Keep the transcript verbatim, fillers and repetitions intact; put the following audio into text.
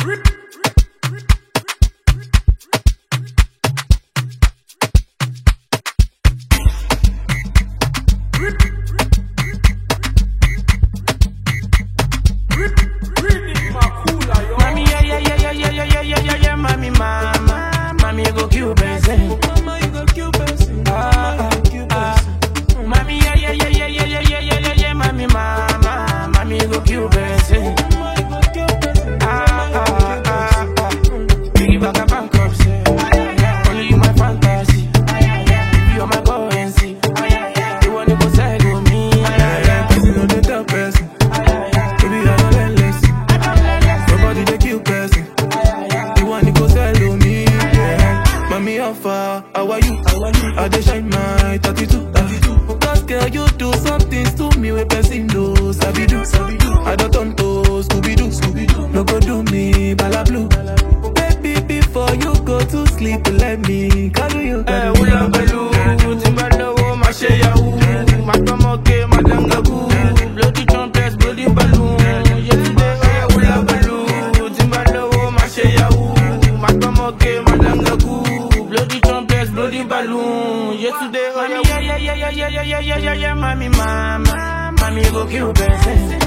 How are you? How are you? I dey shine my thirty-two, thirty-two. Cause girl, you do some things to me with person do. Sabi do, sabi do. I don't turn to Scooby Doo, Scooby Doo. No go do me bala blue. Baby, before you go to sleep, let me cuddle you. Eh, ula balu, timbalo, ma she yahoo. Ma tomoke, ma dangabu. Bloody trumpets, bloody balloon. Yesterday, eh, ula balu, timbalo, ma she yahoo. Ma tomoke, ma dangabu. Bloody trumpets, bloody balloon. Yesterday, oh yeah, yeah, yeah, yeah, yeah, yeah, yeah, yeah, yeah, yeah, mommy, mama, mommy go kill person.